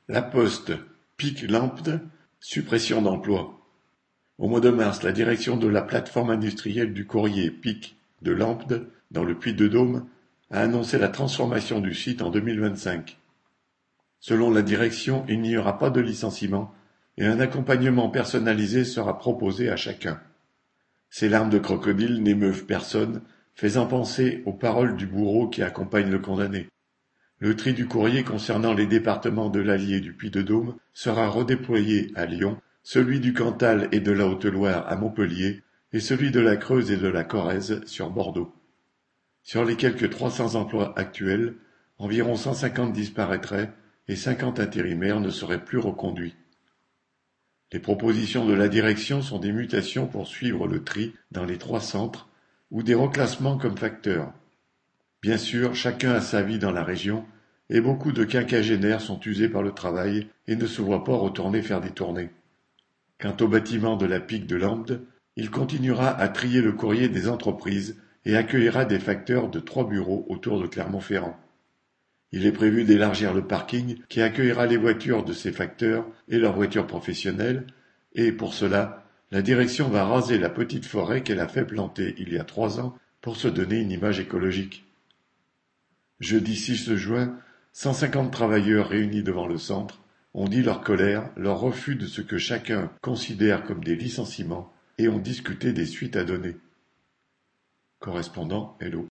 La Poste, Pic-Lambde, suppression d'emplois. Au mois de mars, la direction de la plateforme industrielle du courrier Pic de Lambde, dans le Puy-de-Dôme, a annoncé la transformation du site en 2025. Selon la direction, il n'y aura pas de licenciement et un accompagnement personnalisé sera proposé à chacun. Ces larmes de crocodile n'émeuvent personne, faisant penser aux paroles du bourreau qui accompagne le condamné. Le tri du courrier concernant les départements de l'Allier et du Puy-de-Dôme sera redéployé à Lyon, celui du Cantal et de la Haute-Loire à Montpellier et celui de la Creuse et de la Corrèze sur Bordeaux. Sur les quelques 300 emplois actuels, environ 150 disparaîtraient et 50 intérimaires ne seraient plus reconduits. Les propositions de la direction sont des mutations pour suivre le tri dans les 3 centres ou des reclassements comme facteurs. Bien sûr, chacun a sa vie dans la région et beaucoup de quinquagénaires sont usés par le travail et ne se voient pas retourner faire des tournées. Quant au bâtiment de la Pic de Lambde, il continuera à trier le courrier des entreprises et accueillera des facteurs de 3 bureaux autour de Clermont-Ferrand. Il est prévu d'élargir le parking qui accueillera les voitures de ces facteurs et leurs voitures professionnelles, et pour cela, la direction va raser la petite forêt qu'elle a fait planter il y a 3 ans pour se donner une image écologique. Jeudi 6 juin, 150 travailleurs réunis devant le centre ont dit leur colère, leur refus de ce que chacun considère comme des licenciements et ont discuté des suites à donner. Correspondant Hello.